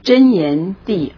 箴言第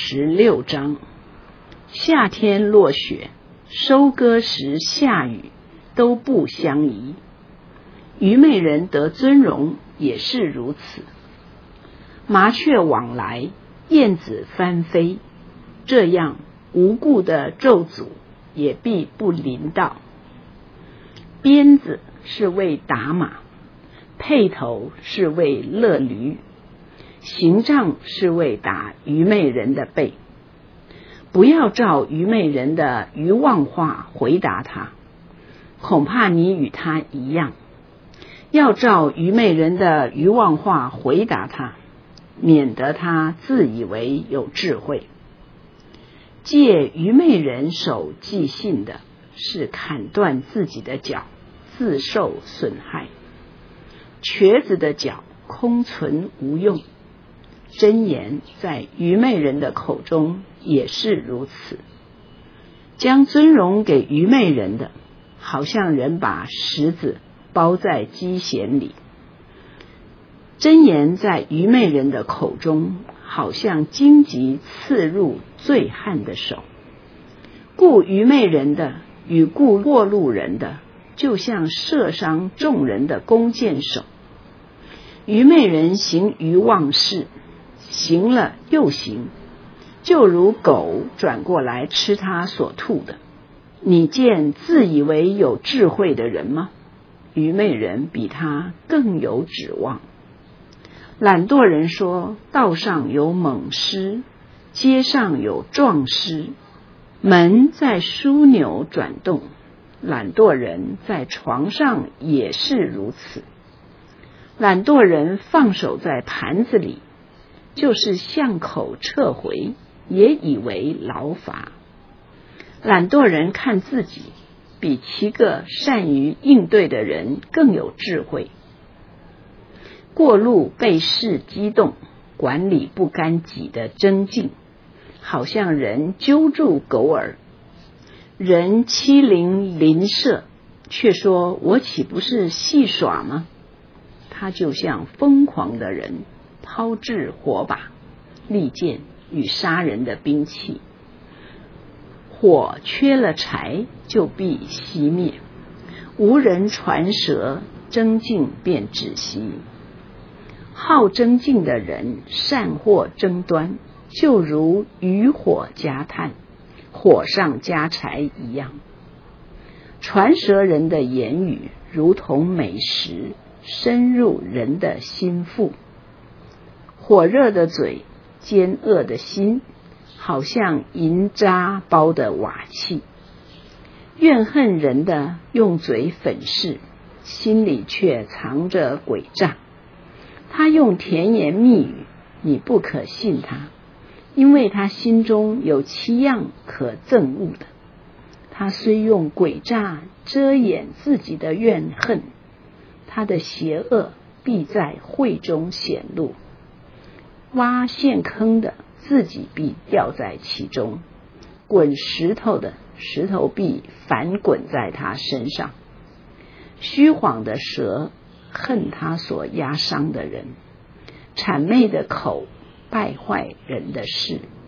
26章：夏天落雪，收割时下雨，都不相宜。愚昧人得尊荣也是如此。麻雀往来，燕子翻飞，这样无故的咒诅也必不临到。鞭子是为打马，辔头是为勒驴，刑杖是为打愚昧人的背。不要照愚昧人的愚妄话回答他，恐怕你与他一样。要照愚昧人的愚妄话回答他，免得他自以为有智慧。借愚昧人手寄信的，是砍断自己的脚，自受损害。瘸子的脚空存无用。箴言在愚昧人的口中也是如此。将尊荣给愚昧人的，好像人把石子包在机弦里。箴言在愚昧人的口中，好像荆棘刺入醉汉的手。顾愚昧人的与顾过路人的，就像射伤众人的弓箭手。愚昧人行愚妄事，行了又行，就如狗转过来吃他所吐的。你见自以为有智慧的人吗？愚昧人比他更有指望。懒惰人说，道上有猛狮，街上有壮狮，门在枢纽转动，懒惰人在床上也是如此。懒惰人放手在盘子里，就是巷口撤回，也以为劳乏。懒惰人看自己，比7个善于应对的人更有智慧。过路被事激动，管理不干己的争竞，好像人揪住狗耳。人欺凌邻舍，却说我岂不是戏耍吗？他就像疯狂的人，抛掷火把、利剑与杀人的兵器。火缺了柴，就必熄灭；无人传舌，争竞便止息。好争竞的人善获争端，就如渔火加炭，火上加柴一样。传舌人的言语如同美食，深入人的心腹。火热的嘴，奸恶的心，好像银渣包的瓦器。怨恨人的用嘴粉饰，心里却藏着诡诈。他用甜言蜜语，你不可信他，因为他心中有7样可憎恶的。他虽用诡诈遮掩自己的怨恨，他的邪恶必在会中显露。挖陷坑的，自己必掉在其中；滚石头的，石头必反滚在他身上。虚谎的舌恨他所压伤的人，谄媚的口败坏人的事。